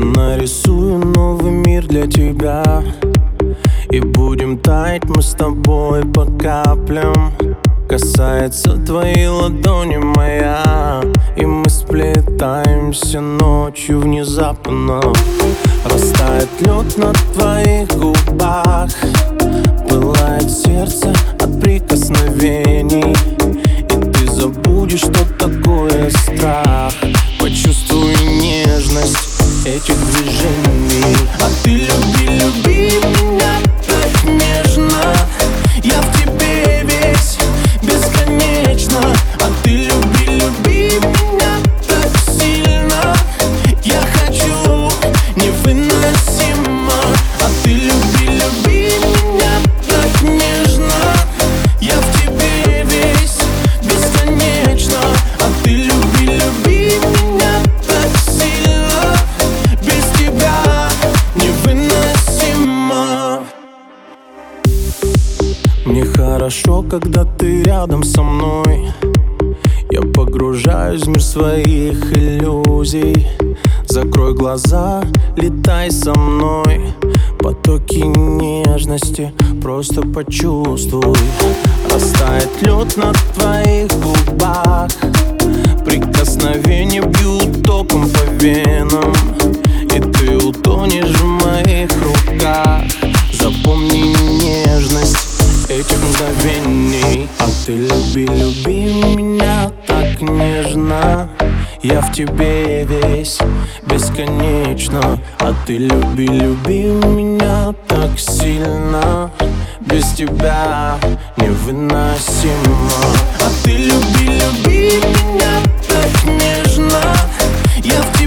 нарисую новый мир для тебя, и будем таять мы с тобой по каплям. Касается твоей ладони моя, и мы сплетаемся ночью внезапно. Растает лед на твоих губах, пылает сердце от прикосновений, и ты забудешь, что такое страх. Почувствуй нежность этих движений. А ты люби, люби меня так нежно, я в тебе весь бесконечно. А ты люби, люби меня так сильно, я хочу невыносимо. А ты люби, люби меня так нежно, я в тебе весь бесконечно. А ты люби, люби меня так сильно, без тебя невыносимо. Мне хорошо, когда ты рядом со мной. Я погружаюсь в мир своих иллюзий. Закрой глаза, летай со мной. Потоки нежности просто почувствуй. Растает лед на твоих губах, прикосновения бьют током по венам, и ты утонешь в моих руках. Запомни нежность этих мгновений. А ты люби, люби меня так нежно, я в тебе весь бесконечно. А ты люби, люби меня так сильно, без тебя невыносимо. А ты люби, люби меня так нежно, я в